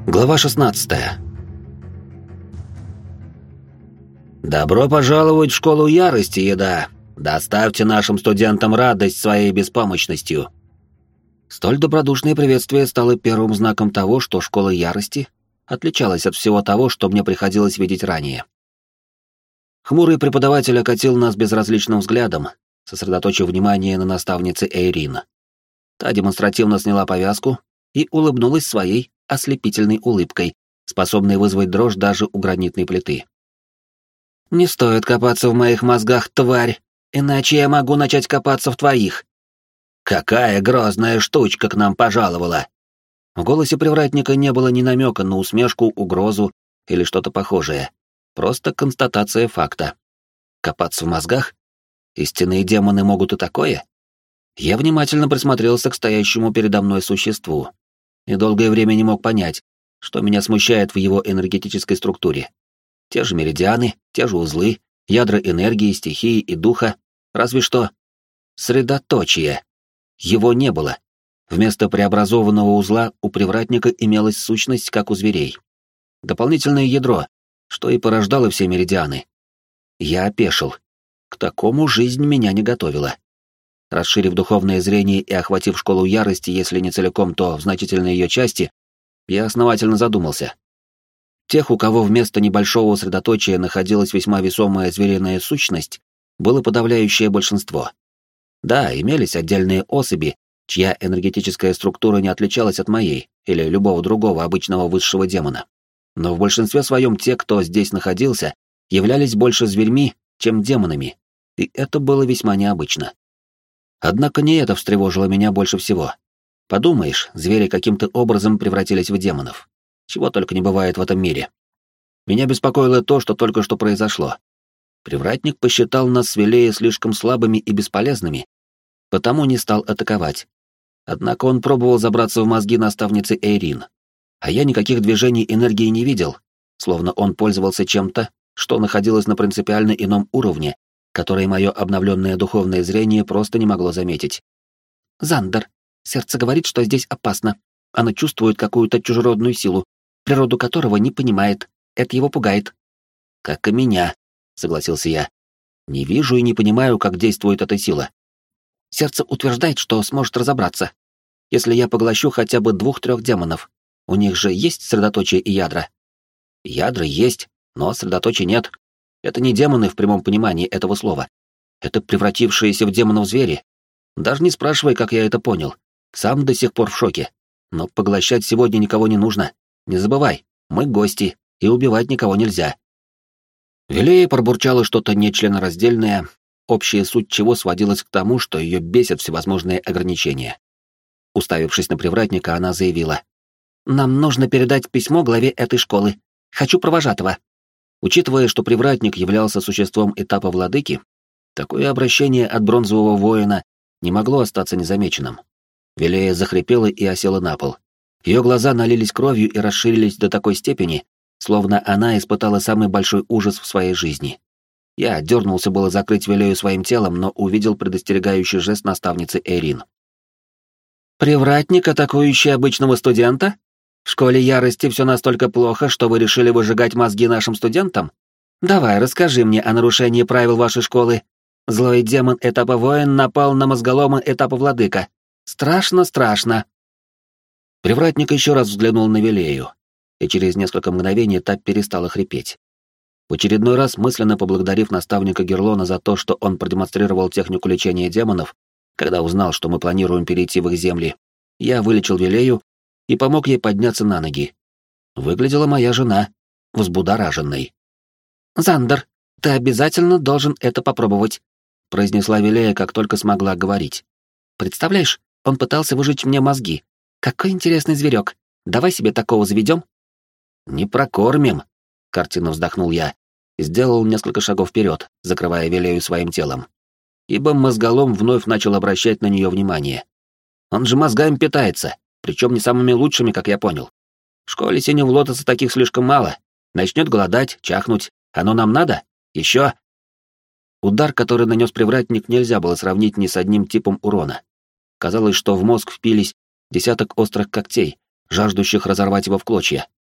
Глава 16. «Добро пожаловать в школу ярости, еда! Доставьте нашим студентам радость своей беспомощностью!» Столь добродушное приветствие стало первым знаком того, что школа ярости отличалась от всего того, что мне приходилось видеть ранее. Хмурый преподаватель окатил нас безразличным взглядом, сосредоточив внимание на наставнице Эйрин. Та демонстративно сняла повязку и улыбнулась своей ослепительной улыбкой, способной вызвать дрожь даже у гранитной плиты. «Не стоит копаться в моих мозгах, тварь, иначе я могу начать копаться в твоих». «Какая грозная штучка к нам пожаловала!» В голосе привратника не было ни намека на усмешку, угрозу или что-то похожее. Просто констатация факта. Копаться в мозгах? Истинные демоны могут и такое? Я внимательно присмотрелся к стоящему передо мной существу и долгое время не мог понять, что меня смущает в его энергетической структуре. Те же меридианы, те же узлы, ядра энергии, стихии и духа, разве что средоточие. Его не было. Вместо преобразованного узла у привратника имелась сущность, как у зверей. Дополнительное ядро, что и порождало все меридианы. Я опешил. К такому жизнь меня не готовила. Расширив духовное зрение и охватив школу ярости, если не целиком, то в значительной ее части, я основательно задумался. Тех, у кого вместо небольшого средоточия находилась весьма весомая звериная сущность, было подавляющее большинство. Да, имелись отдельные особи, чья энергетическая структура не отличалась от моей или любого другого обычного высшего демона. Но в большинстве своем те, кто здесь находился, являлись больше зверьми, чем демонами, и это было весьма необычно. Однако не это встревожило меня больше всего. Подумаешь, звери каким-то образом превратились в демонов. Чего только не бывает в этом мире. Меня беспокоило то, что только что произошло. Привратник посчитал нас с Вилеей слишком слабыми и бесполезными, потому не стал атаковать. Однако он пробовал забраться в мозги наставницы Эйрин. А я никаких движений энергии не видел, словно он пользовался чем-то, что находилось на принципиально ином уровне, который мое обновленное духовное зрение просто не могло заметить. «Зандер, сердце говорит, что здесь опасно. Оно чувствует какую-то чужеродную силу, природу которого не понимает. Это его пугает». «Как и меня», — согласился я. «Не вижу и не понимаю, как действует эта сила». «Сердце утверждает, что сможет разобраться. Если я поглощу хотя бы 2-3 демонов, у них же есть средоточие и ядра?» «Ядра есть, но средоточия нет. Это не демоны в прямом понимании этого слова. Это превратившиеся в демонов звери. Даже не спрашивай, как я это понял. Сам до сих пор в шоке. Но поглощать сегодня никого не нужно. Не забывай, мы гости, и убивать никого нельзя». Вилея пробурчала что-то нечленораздельное, общая суть чего сводилась к тому, что ее бесят всевозможные ограничения. Уставившись на привратника, она заявила: «Нам нужно передать письмо главе этой школы. Хочу провожатого». Учитывая, что привратник являлся существом этапа владыки, такое обращение от бронзового воина не могло остаться незамеченным. Вилея захрипела и осела на пол. Ее глаза налились кровью и расширились до такой степени, словно она испытала самый большой ужас в своей жизни. Я дернулся было закрыть Вилею своим телом, но увидел предостерегающий жест наставницы Эйрин. «Привратник, атакующий обычного студента? В школе ярости все настолько плохо, что вы решили выжигать мозги нашим студентам? Давай, расскажи мне о нарушении правил вашей школы. Злой демон этапа воин напал на мозголома этапа владыка. Страшно, страшно». Привратник еще раз взглянул на Вилею, и через несколько мгновений та перестала хрипеть. В очередной раз, мысленно поблагодарив наставника Герлона за то, что он продемонстрировал технику лечения демонов, когда узнал, что мы планируем перейти в их земли, я вылечил Вилею и помог ей подняться на ноги. Выглядела моя жена взбудораженной. «Зандер, ты обязательно должен это попробовать», — произнесла Вилея, как только смогла говорить. «Представляешь, он пытался выжечь мне мозги. Какой интересный зверек. Давай себе такого заведем». «Не прокормим», — картинно вздохнул я и сделал несколько шагов вперед, закрывая Вилею своим телом. Ибо мозголом вновь начал обращать на нее внимание. Он же мозгами питается, причем не самыми лучшими, как я понял. В школе синего лотоса таких слишком мало. Начнет голодать, чахнуть. Оно нам надо? Еще? Удар, который нанес привратник, нельзя было сравнить ни с одним типом урона. Казалось, что в мозг впились десяток острых когтей, жаждущих разорвать его в клочья,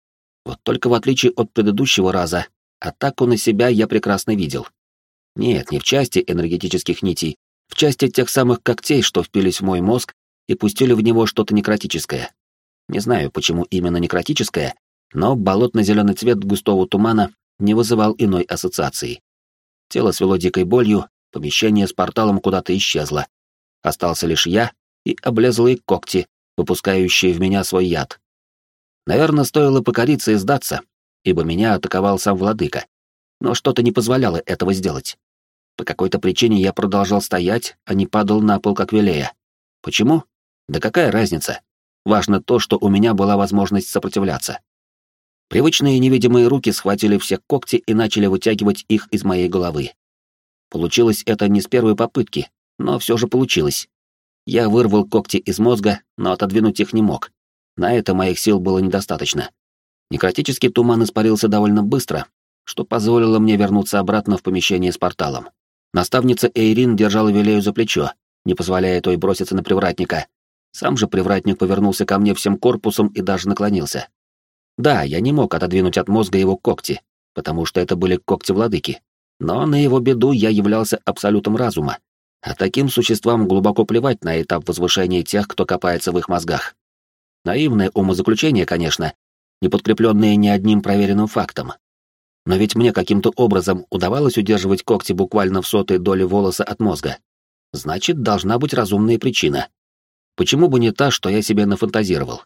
Вот только в отличие от предыдущего раза, атаку на себя я прекрасно видел. Нет, не в части энергетических нитей, в части тех самых когтей, что впились в мой мозг и пустили в него что-то некротическое. Не знаю, почему именно некротическое, но болотно-зеленый цвет густого тумана не вызывал иной ассоциации. Тело свело дикой болью, помещение с порталом куда-то исчезло. Остался лишь я и облезлые когти, выпускающие в меня свой яд. Наверное, стоило покориться и сдаться, ибо меня атаковал сам владыка. Но что-то не позволяло этого сделать. По какой-то причине я продолжал стоять, а не падал на пол, как Велея. Почему? Да какая разница? Важно то, что у меня была возможность сопротивляться. Привычные невидимые руки схватили все когти и начали вытягивать их из моей головы. Получилось это не с первой попытки, но все же получилось. Я вырвал когти из мозга, но отодвинуть их не мог. На это моих сил было недостаточно. Некротический туман испарился довольно быстро, что позволило мне вернуться обратно в помещение с порталом. Наставница Эйрин держала Велею за плечо, не позволяя той броситься на привратника. Сам же привратник повернулся ко мне всем корпусом и даже наклонился. Да, я не мог отодвинуть от мозга его когти, потому что это были когти владыки. Но на его беду я являлся абсолютом разума, а таким существам глубоко плевать на этап возвышения тех, кто копается в их мозгах. Наивное умозаключение, конечно, не подкрепленное ни одним проверенным фактом. Но ведь мне каким-то образом удавалось удерживать когти буквально в сотой доли волоса от мозга. Значит, должна быть разумная причина. Почему бы не та, что я себе нафантазировал?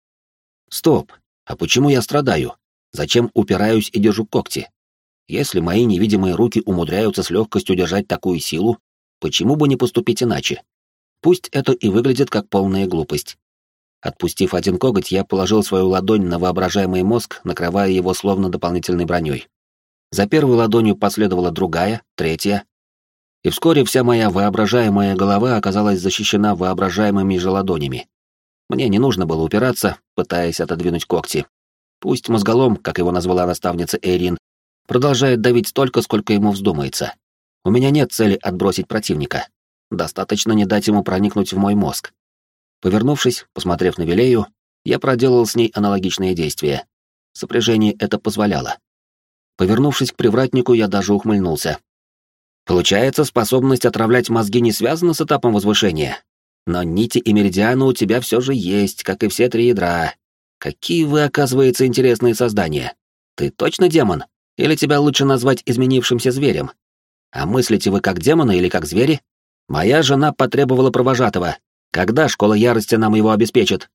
Стоп, а почему я страдаю? Зачем упираюсь и держу когти? Если мои невидимые руки умудряются с легкостью держать такую силу, почему бы не поступить иначе? Пусть это и выглядит как полная глупость. Отпустив один коготь, я положил свою ладонь на воображаемый мозг, накрывая его словно дополнительной броней. За первой ладонью последовала другая, третья, и вскоре вся моя воображаемая голова оказалась защищена воображаемыми же ладонями. Мне не нужно было упираться, пытаясь отодвинуть когти. Пусть мозголом, как его назвала наставница Эйрин, продолжает давить столько, сколько ему вздумается. У меня нет цели отбросить противника. Достаточно не дать ему проникнуть в мой мозг. Повернувшись, посмотрев на Велею, я проделал с ней аналогичные действия. Сопряжение это позволяло. Повернувшись к привратнику, я даже ухмыльнулся. Получается, способность отравлять мозги не связана с этапом возвышения. Но нити и меридианы у тебя все же есть, как и все три ядра. Какие вы, оказывается, интересные создания. Ты точно демон? Или тебя лучше назвать изменившимся зверем? А мыслите вы как демоны или как звери? Моя жена потребовала провожатого. Когда школа ярости нам его обеспечит?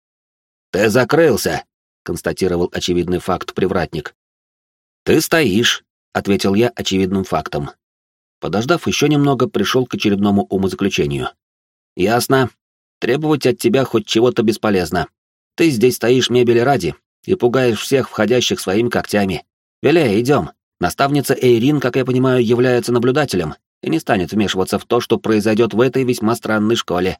Ты закрылся, констатировал очевидный факт привратник. Ты стоишь, ответил я очевидным фактом. Подождав еще немного, пришел к очередному умозаключению. Ясно. Требовать от тебя хоть чего-то бесполезно. Ты здесь стоишь мебели ради и пугаешь всех входящих своими когтями. Велея, идем. Наставница Эйрин, как я понимаю, является наблюдателем и не станет вмешиваться в то, что произойдет в этой весьма странной школе.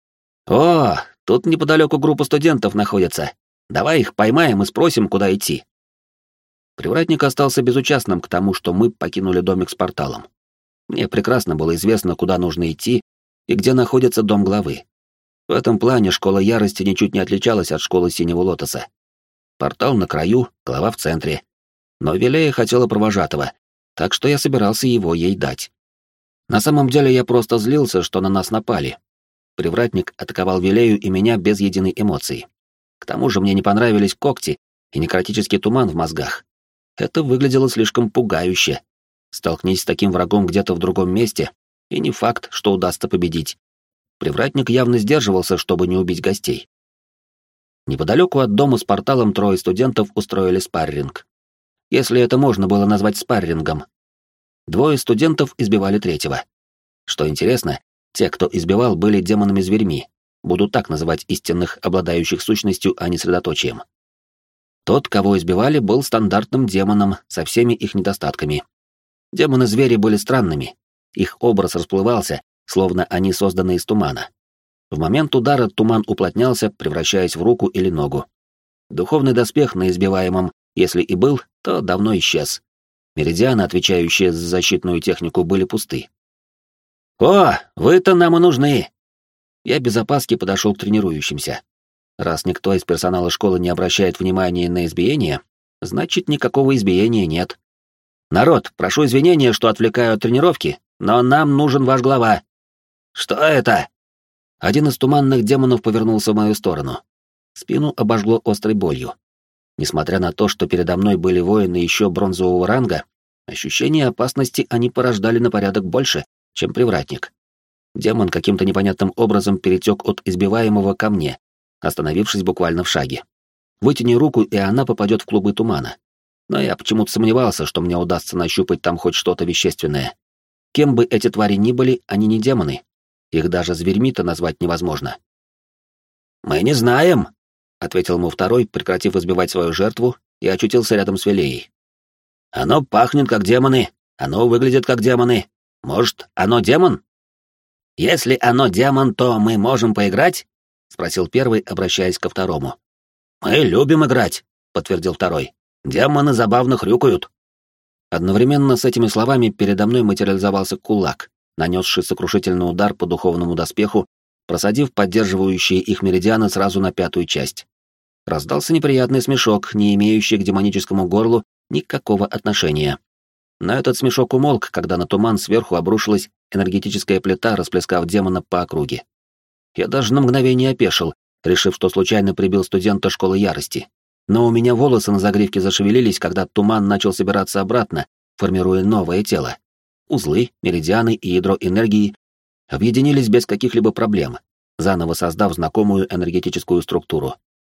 О, тут неподалеку группа студентов находится. Давай их поймаем и спросим, куда идти. Привратник остался безучастным к тому, что мы покинули домик с порталом. Мне прекрасно было известно, куда нужно идти и где находится дом главы. В этом плане школа ярости ничуть не отличалась от школы Синего Лотоса. Портал на краю, глава в центре. Но Велея хотела провожатого, так что я собирался его ей дать. На самом деле я просто злился, что на нас напали. Привратник атаковал Велею и меня без единой эмоции. К тому же мне не понравились когти и некротический туман в мозгах. Это выглядело слишком пугающе. Столкнись с таким врагом где-то в другом месте, и не факт, что удастся победить. Привратник явно сдерживался, чтобы не убить гостей. Неподалеку от дома с порталом трое студентов устроили спарринг. Если это можно было назвать спаррингом. Двое студентов избивали третьего. Что интересно, те, кто избивал, были демонами-зверьми. Буду так называть истинных, обладающих сущностью, а не средоточием. Тот, кого избивали, был стандартным демоном со всеми их недостатками. Демоны-звери были странными. Их образ расплывался, словно они созданы из тумана. В момент удара туман уплотнялся, превращаясь в руку или ногу. Духовный доспех на избиваемом, если и был, то давно исчез. Меридианы, отвечающие за защитную технику, были пусты. «О, вы-то нам и нужны!» Я без опаски подошел к тренирующимся. Раз никто из персонала школы не обращает внимания на избиение, Значит, никакого избиения нет. Народ, прошу извинения, что отвлекаю от тренировки, но нам нужен ваш глава. Что это? Один из туманных демонов повернулся в мою сторону. Спину обожгло острой болью. Несмотря на то, что передо мной были воины еще бронзового ранга, ощущение опасности они порождали на порядок больше, чем привратник. Демон каким-то непонятным образом перетек от избиваемого ко мне, остановившись буквально в шаге. Вытяни руку, и она попадет в клубы тумана. Но я почему-то сомневался, что мне удастся нащупать там хоть что-то вещественное. Кем бы эти твари ни были, они не демоны. Их даже зверьми-то назвать невозможно. «Мы не знаем», — ответил ему второй, прекратив избивать свою жертву, и очутился рядом с Велеей. «Оно пахнет как демоны, оно выглядит как демоны. Может, оно демон?» «Если оно демон, то мы можем поиграть?» — спросил первый, обращаясь ко второму. «Мы любим играть», — подтвердил второй. «Демоны забавно хрюкают». Одновременно с этими словами передо мной материализовался кулак, нанесший сокрушительный удар по духовному доспеху, просадив поддерживающие их меридианы сразу на 5-ю часть. Раздался неприятный смешок, не имеющий к демоническому горлу никакого отношения. Но этот смешок умолк, когда на туман сверху обрушилась энергетическая плита, расплескав демона по округе. Я даже на мгновение опешил, решив, что случайно прибил студента школы ярости. Но у меня волосы на загривке зашевелились, когда туман начал собираться обратно, формируя новое тело. Узлы, меридианы и ядро энергии объединились без каких-либо проблем, заново создав знакомую энергетическую структуру.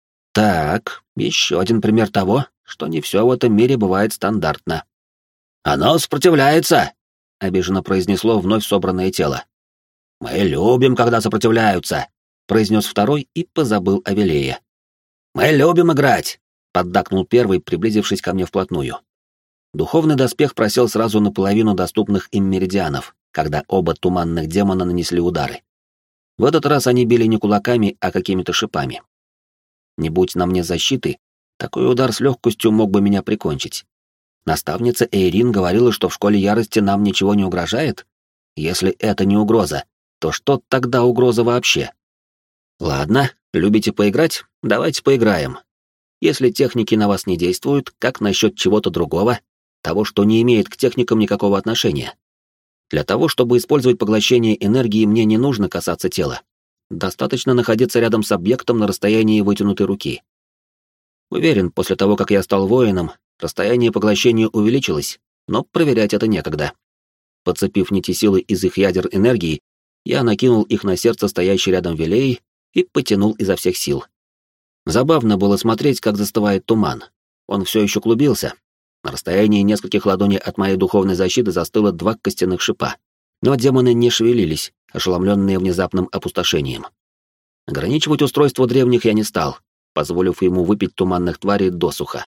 Так, еще один пример того, что не все в этом мире бывает стандартно. «Оно сопротивляется!» — обиженно произнесло вновь собранное тело. «Мы любим, когда сопротивляются!» — произнес второй и позабыл о Велее. «Мы любим играть!» — поддакнул первый, приблизившись ко мне вплотную. Духовный доспех просел сразу на половину доступных им меридианов, когда оба туманных демона нанесли удары. В этот раз они били не кулаками, а какими-то шипами. Не будь на мне защиты, такой удар с легкостью мог бы меня прикончить. Наставница Эйрин говорила, что в школе ярости нам ничего не угрожает? Если это не угроза, то что тогда угроза вообще? Ладно, любите поиграть? Давайте поиграем. Если техники на вас не действуют, как насчет чего-то другого, того, что не имеет к техникам никакого отношения? Для того, чтобы использовать поглощение энергии, мне не нужно касаться тела. Достаточно находиться рядом с объектом на расстоянии вытянутой руки. Уверен, после того, как я стал воином, расстояние поглощения увеличилось, но проверять это некогда. Подцепив нити силы из их ядер энергии, я накинул их на сердце стоящей рядом Велеи и потянул изо всех сил. Забавно было смотреть, как застывает туман. Он все еще клубился. На расстоянии нескольких ладоней от моей духовной защиты застыло 2 костяных шипа. Но демоны не шевелились, ошеломленные внезапным опустошением. Ограничивать устройство древних я не стал, позволив ему выпить туманных тварей досуха.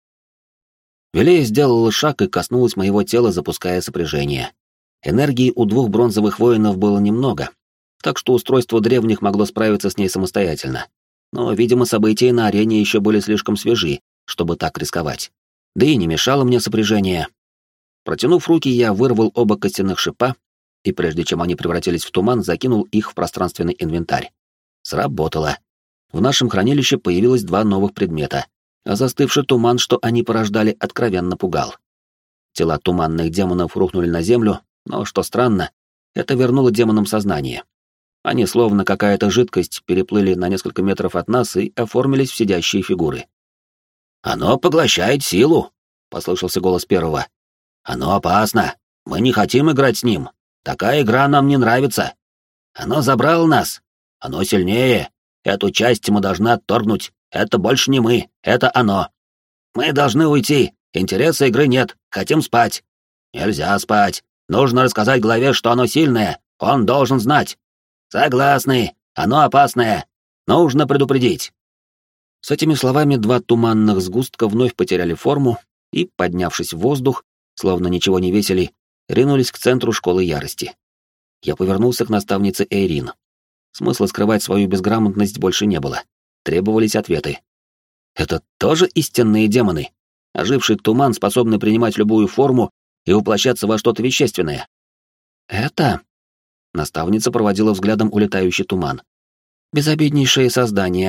Велея сделала шаг и коснулась моего тела, запуская сопряжение. Энергии у 2 бронзовых воинов было немного, так что устройство древних могло справиться с ней самостоятельно. Но, видимо, события на арене еще были слишком свежи, чтобы так рисковать. Да и не мешало мне сопряжение. Протянув руки, я вырвал оба костяных шипа, и прежде чем они превратились в туман, закинул их в пространственный инвентарь. Сработало. В нашем хранилище появилось 2 новых предмета, а застывший туман, что они порождали, откровенно пугал. Тела туманных демонов рухнули на землю, но, что странно, это вернуло демонам сознание. Они, словно какая-то жидкость, переплыли на несколько метров от нас и оформились в сидящие фигуры. «Оно поглощает силу», — послышался голос первого. «Оно опасно. Мы не хотим играть с ним. Такая игра нам не нравится. Оно забрало нас. Оно сильнее. Эту часть мы должны отторгнуть. Это больше не мы, это оно. Мы должны уйти. Интереса игры нет. Хотим спать. Нельзя спать. Нужно рассказать главе, что оно сильное. Он должен знать. Согласны. Оно опасное. Нужно предупредить». С этими словами 2 туманных сгустка вновь потеряли форму и, поднявшись в воздух, словно ничего не весили, ринулись к центру школы ярости. Я повернулся к наставнице Эйрин. Смысла скрывать свою безграмотность больше не было. Требовались ответы. Это тоже истинные демоны? Оживший туман, способный принимать любую форму и воплощаться во что-то вещественное? Это... Наставница проводила взглядом улетающий туман. Безобиднейшее создание.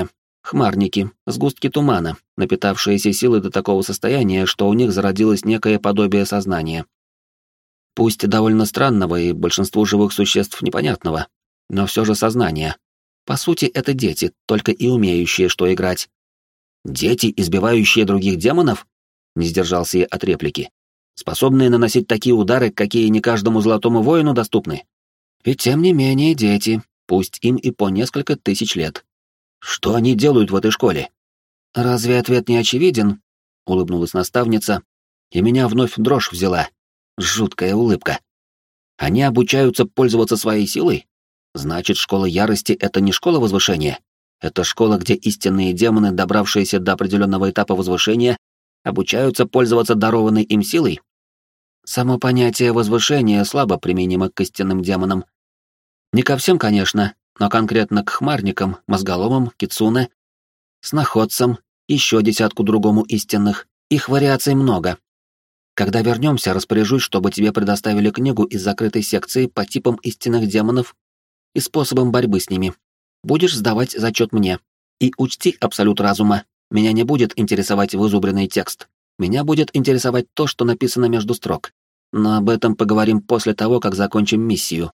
Хмарники, сгустки тумана, напитавшиеся силой до такого состояния, что у них зародилось некое подобие сознания. Пусть довольно странного и большинству живых существ непонятного, но все же сознание. По сути, это дети, только и умеющие что играть. Дети, избивающие других демонов? Не сдержался я от реплики. Способные наносить такие удары, какие не каждому золотому воину доступны. И тем не менее дети, пусть им и по несколько тысяч лет. Что они делают в этой школе? Разве ответ не очевиден? Улыбнулась наставница, и меня вновь дрожь взяла. Жуткая улыбка. Они обучаются пользоваться своей силой? Значит, школа ярости — это не школа возвышения. Это школа, где истинные демоны, добравшиеся до определенного этапа возвышения, обучаются пользоваться дарованной им силой? Само понятие возвышения слабо применимо к истинным демонам. Не ко всем, конечно, но конкретно к хмарникам, мозголомам, кицуне, сноходцам, еще десятку другому истинных. Их вариаций много. Когда вернемся, распоряжусь, чтобы тебе предоставили книгу из закрытой секции по типам истинных демонов и способам борьбы с ними. Будешь сдавать зачет мне. И учти абсолют разума. Меня не будет интересовать вызубренный текст. Меня будет интересовать то, что написано между строк. Но об этом поговорим после того, как закончим миссию.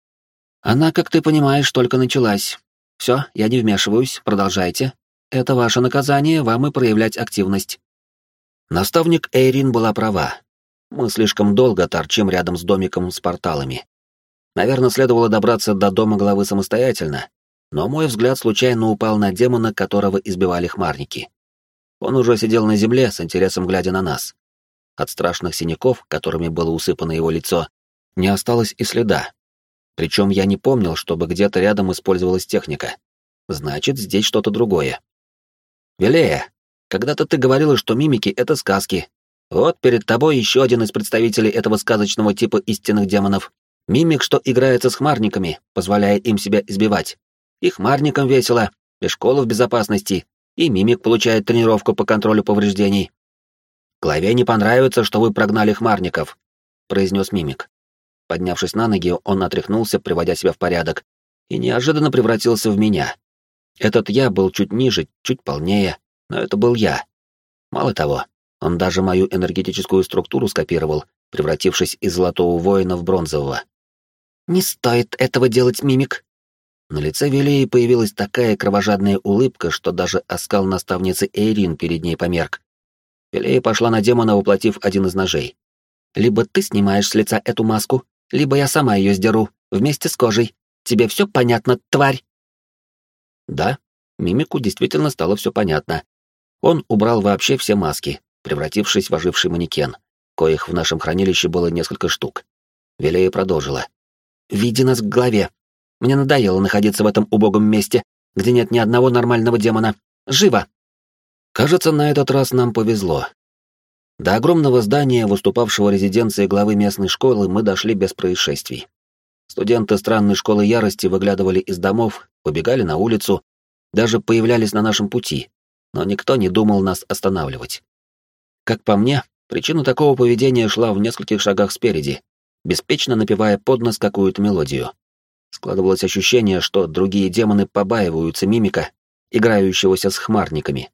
Она, как ты понимаешь, только началась. Все, я не вмешиваюсь, продолжайте. Это ваше наказание, вам и проявлять активность. Наставник Эйрин была права. Мы слишком долго торчим рядом с домиком с порталами. Наверное, следовало добраться до дома главы самостоятельно, но мой взгляд случайно упал на демона, которого избивали хмарники. Он уже сидел на земле, с интересом глядя на нас. От страшных синяков, которыми было усыпано его лицо, не осталось и следа. Причем я не помнил, чтобы где-то рядом использовалась техника. Значит, здесь что-то другое. Велея, когда-то ты говорила, что мимики — это сказки. Вот перед тобой еще один из представителей этого сказочного типа истинных демонов. Мимик, что играется с хмарниками, позволяя им себя избивать. И хмарникам весело, и школа в безопасности, и мимик получает тренировку по контролю повреждений. «Главе не понравится, что вы прогнали хмарников», — произнес мимик. Поднявшись на ноги, он отряхнулся, приводя себя в порядок, и неожиданно превратился в меня. Этот я был чуть ниже, чуть полнее, но это был я. Мало того, он даже мою энергетическую структуру скопировал, превратившись из золотого воина в бронзового. «Не стоит этого делать, мимик!» На лице Велии появилась такая кровожадная улыбка, что даже оскал наставницы Эйрин перед ней померк. Велея пошла на демона, воплотив один из ножей. «Либо ты снимаешь с лица эту маску, либо я сама ее сдеру, вместе с кожей. Тебе все понятно, тварь?» Да, мимику действительно стало все понятно. Он убрал вообще все маски, превратившись в оживший манекен, коих в нашем хранилище было несколько штук. Велея продолжила. «Веди нас к главе. Мне надоело находиться в этом убогом месте, где нет ни одного нормального демона. Живо!» Кажется, на этот раз нам повезло. До огромного здания, выступавшего резиденцией главы местной школы, мы дошли без происшествий. Студенты странной школы ярости выглядывали из домов, побегали на улицу, даже появлялись на нашем пути, но никто не думал нас останавливать. Как по мне, причина такого поведения шла в нескольких шагах спереди, беспечно напевая под нос какую-то мелодию. Складывалось ощущение, что другие демоны побаиваются мимика, играющегося с хмарниками.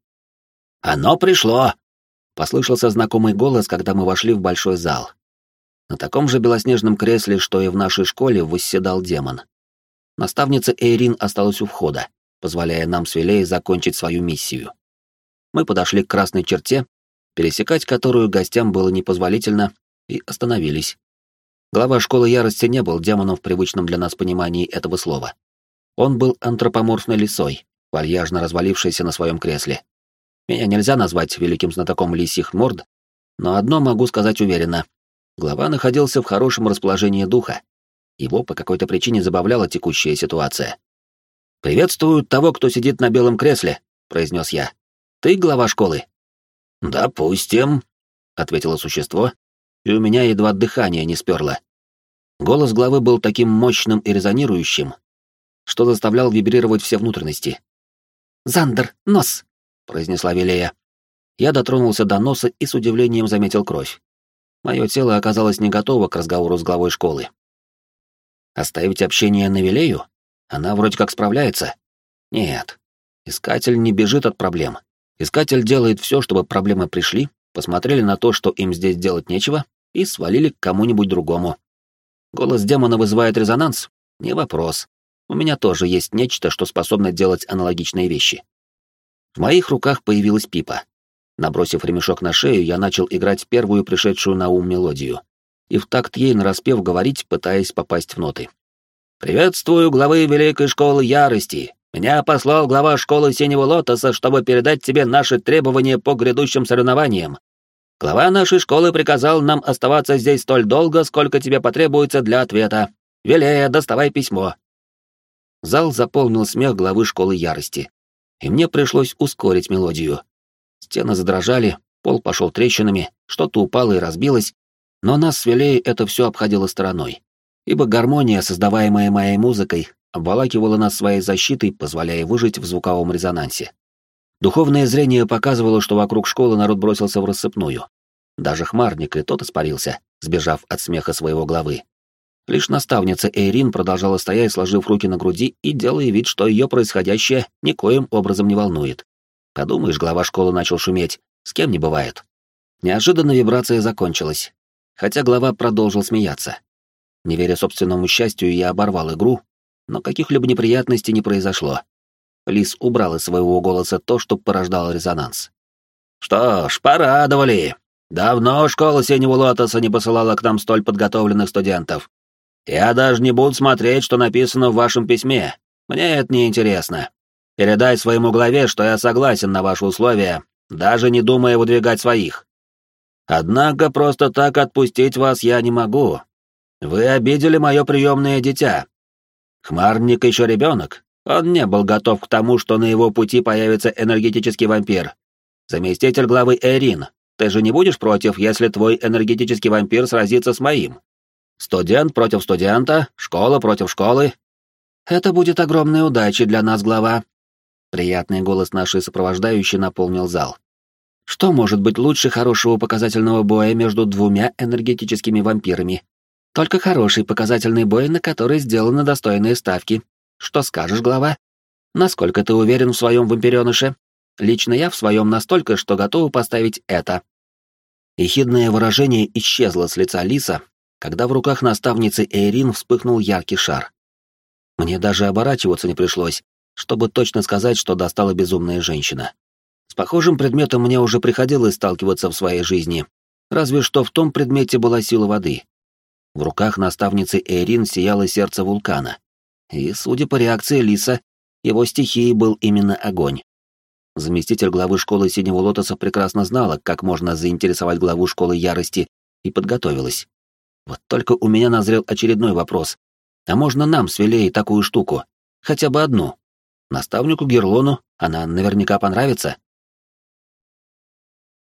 «Оно пришло!» — послышался знакомый голос, когда мы вошли в большой зал. На таком же белоснежном кресле, что и в нашей школе, восседал демон. Наставница Эйрин осталась у входа, позволяя нам с Велеей закончить свою миссию. Мы подошли к красной черте, пересекать которую гостям было непозволительно, и остановились. Глава школы ярости не был демоном в привычном для нас понимании этого слова. Он был антропоморфной лисой, вальяжно развалившейся на своем кресле. Меня нельзя назвать великим знатоком лисьих морд, но одно могу сказать уверенно. Глава находился в хорошем расположении духа. Его по какой-то причине забавляла текущая ситуация. «Приветствую того, кто сидит на белом кресле», — произнес я. «Ты глава школы?» «Допустим», — ответило существо, и у меня едва дыхание не сперло. Голос главы был таким мощным и резонирующим, что заставлял вибрировать все внутренности. «Зандер, нос!» — произнесла Велея. Я дотронулся до носа и с удивлением заметил кровь. Мое тело оказалось не готово к разговору с главой школы. Оставить общение на Велею? Она вроде как справляется. Нет. Искатель не бежит от проблем. Искатель делает все, чтобы проблемы пришли, посмотрели на то, что им здесь делать нечего, и свалили к кому-нибудь другому. Голос демона вызывает резонанс? Не вопрос. У меня тоже есть нечто, что способно делать аналогичные вещи. В моих руках появилась пипа. Набросив ремешок на шею, я начал играть первую пришедшую на ум мелодию. И в такт ей нараспев говорить, пытаясь попасть в ноты. «Приветствую главы Великой Школы Ярости. Меня послал глава Школы Синего Лотоса, чтобы передать тебе наши требования по грядущим соревнованиям. Глава нашей школы приказал нам оставаться здесь столь долго, сколько тебе потребуется для ответа. Велея, доставай письмо». Зал заполнил смех главы Школы Ярости, и мне пришлось ускорить мелодию. Стены задрожали, пол пошел трещинами, что-то упало и разбилось, но нас с Велеей это все обходило стороной, ибо гармония, создаваемая моей музыкой, обволакивала нас своей защитой, позволяя выжить в звуковом резонансе. Духовное зрение показывало, что вокруг школы народ бросился в рассыпную. Даже Хмарник и тот испарился, сбежав от смеха своего главы. Лишь наставница Эйрин продолжала стоять, сложив руки на груди и делая вид, что ее происходящее никоим образом не волнует. Подумаешь, глава школы начал шуметь, с кем не бывает. Неожиданно вибрация закончилась, хотя глава продолжил смеяться. Не веря собственному счастью, я оборвал игру, но каких-либо неприятностей не произошло. Лис убрал из своего голоса то, что порождало резонанс. «Что ж, порадовали. Давно школа Синего Лотоса не посылала к нам столь подготовленных студентов. Я даже не буду смотреть, что написано в вашем письме. Мне это не интересно. Передай своему главе, что я согласен на ваши условия, даже не думая выдвигать своих. Однако просто так отпустить вас я не могу. Вы обидели мое приемное дитя. Хмарник еще ребенок. Он не был готов к тому, что на его пути появится энергетический вампир. Заместитель главы Эйрин, ты же не будешь против, если твой энергетический вампир сразится с моим? Студент против студента, школа против школы. Это будет огромной удачей для нас, глава. Приятный голос нашей сопровождающей наполнил зал. Что может быть лучше хорошего показательного боя между двумя энергетическими вампирами? Только хороший показательный бой, на который сделаны достойные ставки. Что скажешь, глава? Насколько ты уверен в своем вампиреныше? Лично я в своем настолько, что готова поставить это. Ехидное выражение исчезло с лица Лиса, когда в руках наставницы Эйрин вспыхнул яркий шар. Мне даже оборачиваться не пришлось, чтобы точно сказать, что достала безумная женщина. С похожим предметом мне уже приходилось сталкиваться в своей жизни, разве что в том предмете была сила воды. В руках наставницы Эйрин сияло сердце вулкана, и, судя по реакции Лиса, его стихией был именно огонь. Заместитель главы школы Синего Лотоса прекрасно знала, как можно заинтересовать главу школы Ярости, и подготовилась. Вот только у меня назрел очередной вопрос. А можно нам с Велеей такую штуку? Хотя бы одну? Наставнику Герлону она наверняка понравится.